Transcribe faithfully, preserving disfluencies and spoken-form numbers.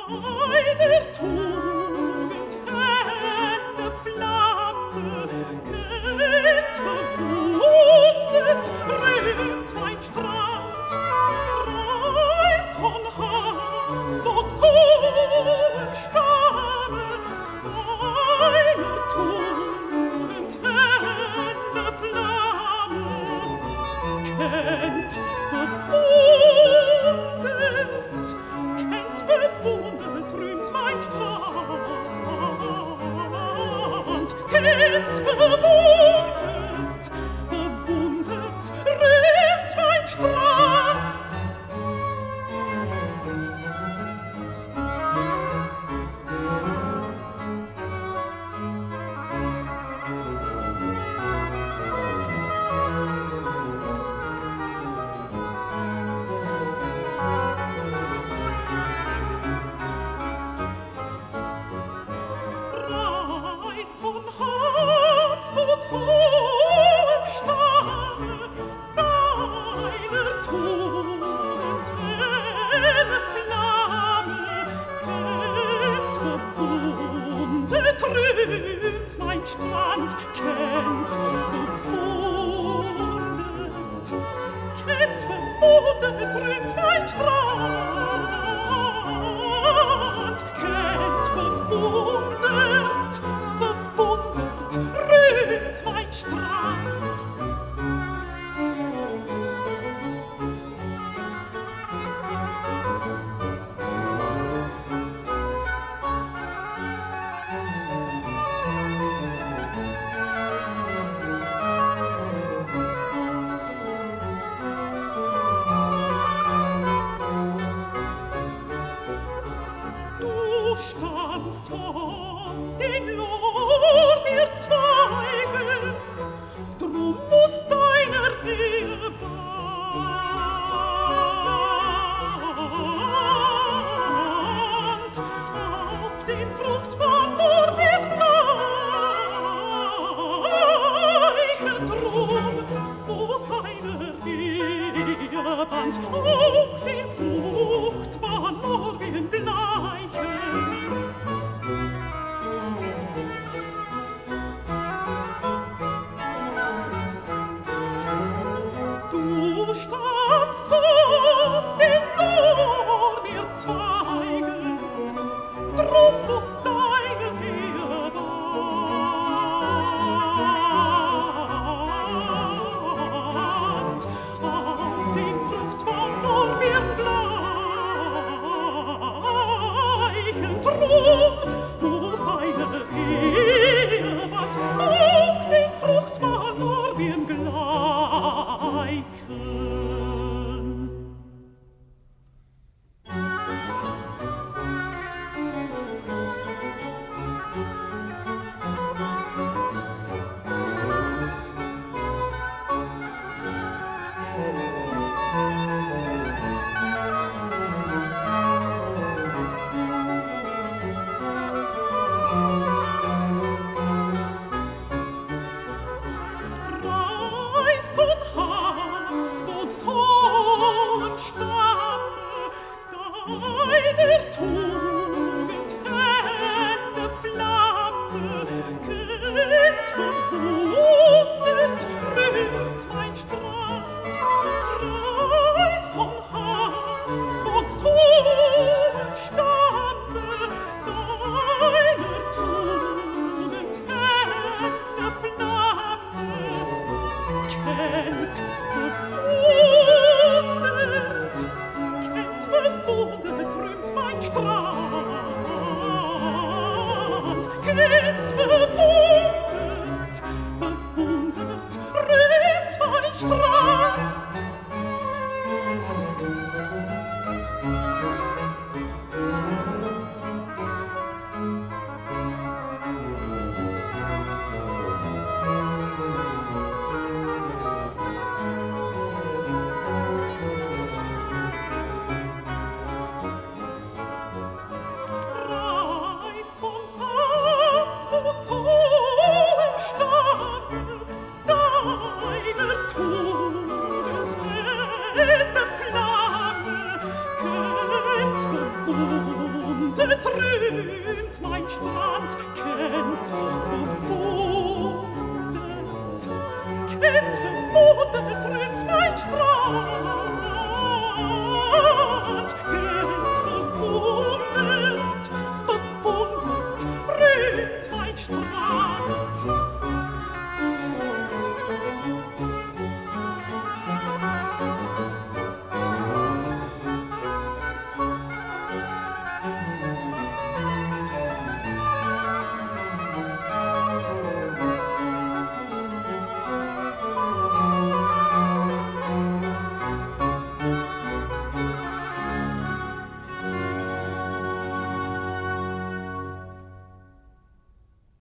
Deiner Tugend helle Flamme kennt verwundet, rennt mein Strand. Reis von Habsburgs hohem Stamme, deiner Tugend helle Flamme kennt bewundert, kennt bewundert, rühmt mein Strand. Kennt bewundert, bewundert, rühmt mein Strand. Reis von Habsburgs hohem Stamme, deiner Tugend helle Flamme kennt bewundert, rühmt mein Strand, kennt bewundert, kennt bewundert, rühmt mein Strand, kennt bewundert, bewundert, rühmt mein Strand. Du stammst von den Lorbeerzweigen, drum muss deiner Eheband auf den fruchtbaren Lorbeeren weichen. Drum muss deiner Eheband auf den fruchtbaren Lorbeeren gleichen. Du stammst von den Lorbeerzweigen, drum muss deine Eheband auf den fruchtbaren Lorbeeren gleichen. Drum muss deine Eheband auf den fruchtbaren Lorbeeren gleichen. Reis von Habsburgs hohem Stamme, deiner Tugend helle Flamme kennt bewundert, rühmt mein Strand. Reis von Habsburgs hohem Stamme, deiner Tugend helle Flamme kennt bewundert, kennt bewundert, rühmt mein Strand, kennt bewundert, bewundert, rühmt mein Strand. Reis von Habsburgs hohem bewundet rennt mein Strand, kennt bewundet, kennt